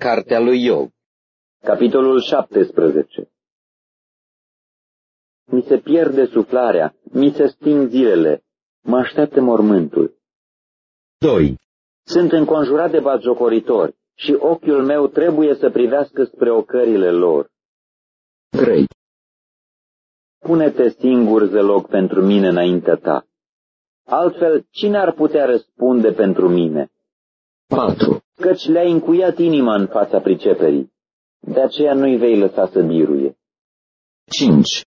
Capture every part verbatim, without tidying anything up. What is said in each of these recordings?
Cartea lui Iov. Capitolul șaptesprezece. Mi se pierde suflarea, mi se sting zilele, mă așteaptă mormântul. doi. Sunt înconjurat de batjocoritori și ochiul meu trebuie să privească spre ocările lor. trei. Pune-te singur zăloc pentru mine înaintea ta. Altfel, cine ar putea răspunde pentru mine? patru. Căci le-ai încuiat inima în fața priceperii, de aceea nu-i vei lăsa să biruie. cinci.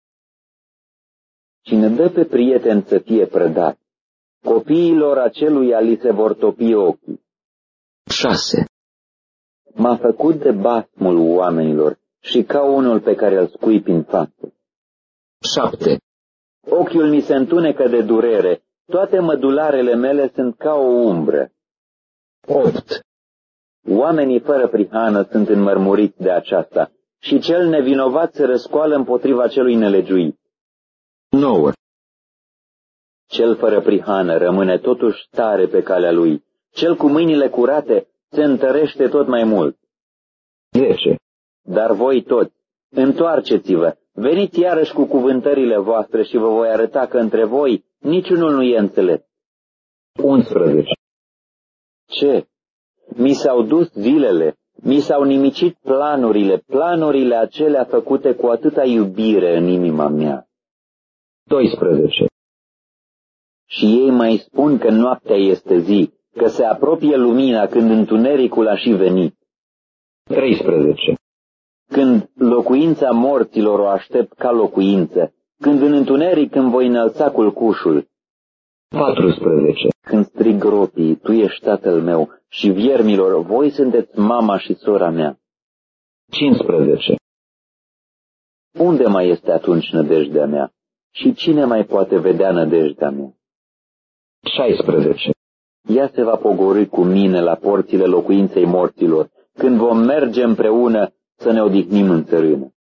Cine dă pe prieten să fie prădat, copiilor aceluia li se vor topi ochii. șase. M-a făcut de basmul oamenilor și ca unul pe care îl scuipi în față. șapte. Ochiul mi se întunecă de durere, toate mădularele mele sunt ca o umbră. opt. Oamenii fără prihană sunt înmărmuriți de aceasta și cel nevinovat se răscoală împotriva celui nelegiuit. nouă. Cel fără prihană rămâne totuși tare pe calea lui, cel cu mâinile curate se întărește tot mai mult. zece. Dar voi toți, întoarceți-vă, veniți iarăși cu cuvântările voastre și vă voi arăta că între voi niciunul nu e înțelept. unsprezece. Ce? Mi s-au dus zilele, mi s-au nimicit planurile, planurile acelea făcute cu atâta iubire în inima mea. doisprezece. Și ei mai spun că noaptea este zi, că se apropie lumina când întunericul a și venit. treisprezece. Când locuința morților o aștept ca locuință, când în întuneric îmi voi înălța culcușul. patrusprezece. Când strig gropii, tu ești tatăl meu, și viermilor, voi sunteți mama și sora mea. cincisprezece. Unde mai este atunci nădejdea mea? Și cine mai poate vedea nădejdea mea? șaisprezece. Ea se va pogorî cu mine la porțile locuinței morților, când vom merge împreună să ne odihnim în țărână.